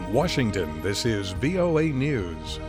Washington, this is VOA News.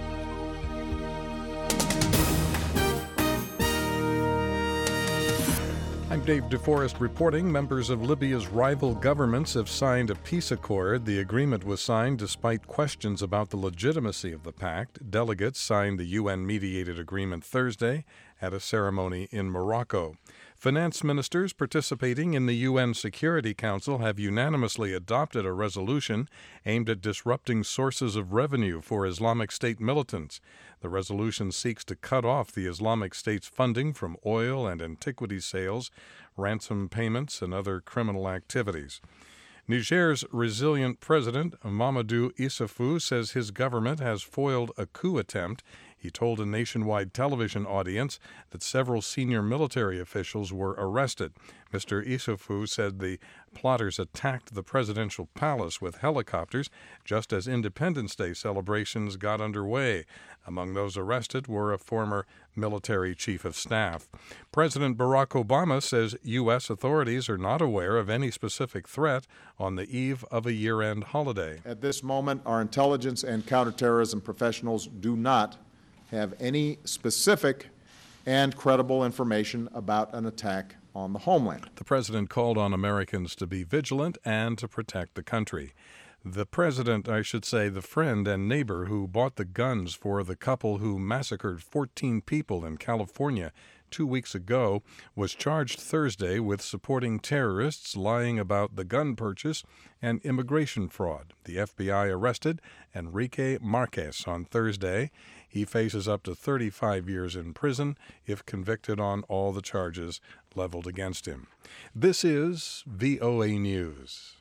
I'm Dave DeForest reporting. Members of Libya's rival governments have signed a peace accord. The agreement was signed despite questions about the legitimacy of the pact. Delegates signed the UN-mediated agreement Thursday at a ceremony in Morocco. Finance ministers participating in the UN Security Council have unanimously adopted a resolution aimed at disrupting sources of revenue for Islamic State militants. The resolution seeks to cut off the Islamic State's funding from oil and antiquity sales, ransom payments, and other criminal activities. Niger's resilient president, Mamadou Issoufou, says his government has foiled a coup attempt. He told a nationwide television audience that several senior military officials were arrested. Mr. Issoufou said the plotters attacked the presidential palace with helicopters just as Independence Day celebrations got underway. Among those arrested were a former military chief of staff. President Barack Obama says U.S. authorities are not aware of any specific threat on the eve of a year-end holiday. At this moment, our intelligence and counterterrorism professionals do not have any specific and credible information about an attack on the homeland. The president called on Americans to be vigilant and to protect the country. The president, the friend and neighbor who bought the guns for the couple who massacred 14 people in California 2 weeks ago, was charged Thursday with supporting terrorists, lying about the gun purchase, and immigration fraud. The FBI arrested Enrique Marquez on Thursday. He faces up to 35 years in prison if convicted on all the charges leveled against him. This is VOA News.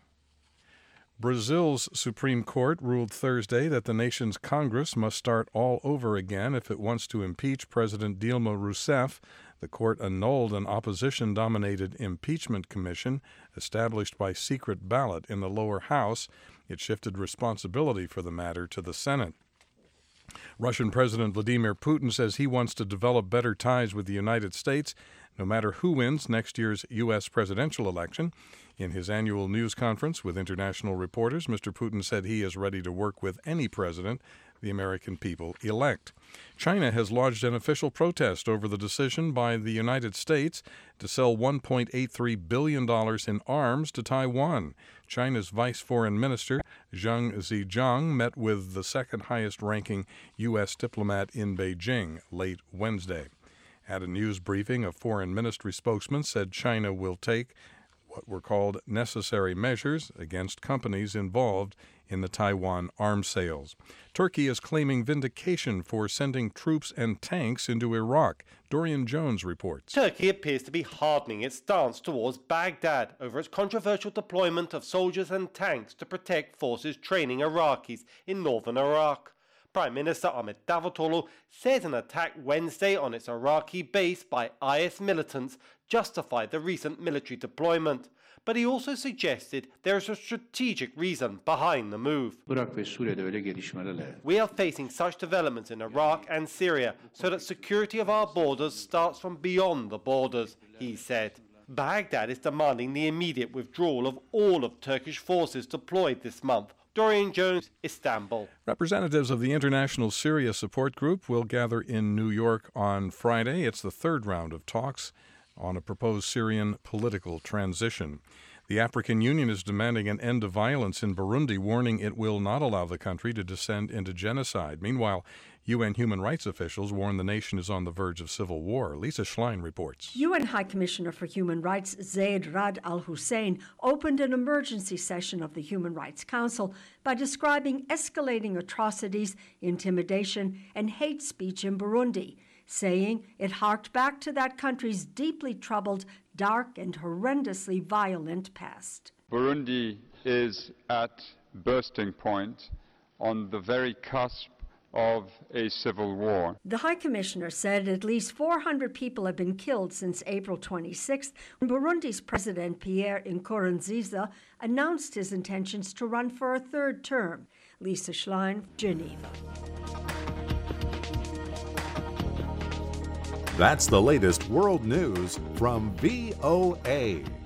Brazil's Supreme Court ruled Thursday that the nation's Congress must start all over again if it wants to impeach President Dilma Rousseff. The court annulled an opposition-dominated impeachment commission established by secret ballot in the lower house. It shifted responsibility for the matter to the Senate. Russian President Vladimir Putin says he wants to develop better ties with the United States, no matter who wins next year's U.S. presidential election. In his annual news conference with international reporters, Mr. Putin said he is ready to work with any president the American people elect. China has lodged an official protest over the decision by the United States to sell $1.83 billion in arms to Taiwan. China's Vice Foreign Minister, Zhang Zhejiang, met with the second highest-ranking U.S. diplomat in Beijing late Wednesday. At a news briefing, a foreign ministry spokesman said China will take what were called necessary measures against companies involved in the Taiwan arms sales. Turkey is claiming vindication for sending troops and tanks into Iraq. Dorian Jones reports. Turkey appears to be hardening its stance towards Baghdad over its controversial deployment of soldiers and tanks to protect forces training Iraqis in northern Iraq. Prime Minister Ahmet Davutoglu says an attack Wednesday on its Iraqi base by IS militants justified the recent military deployment. But he also suggested there is a strategic reason behind the move. We are facing such developments in Iraq and Syria so that security of our borders starts from beyond the borders, he said. Baghdad is demanding the immediate withdrawal of all of Turkish forces deployed this month. Dorian Jones, Istanbul. Representatives of the International Syria Support Group will gather in New York on Friday. It's the third round of talks on a proposed Syrian political transition. The African Union is demanding an end to violence in Burundi, warning it will not allow the country to descend into genocide. Meanwhile, UN human rights officials warn the nation is on the verge of civil war. Lisa Schlein reports. UN High Commissioner for Human Rights Zeid Ra'ad Al Hussein opened an emergency session of the Human Rights Council by describing escalating atrocities, intimidation, and hate speech in Burundi, saying it harked back to that country's deeply troubled, dark, and horrendously violent past. Burundi is at bursting point, on the very cusp of a civil war. The High Commissioner said at least 400 people have been killed since April 26th, when Burundi's President Pierre Nkurunziza announced his intentions to run for a third term. Lisa Schlein, Geneva. That's the latest world news from VOA.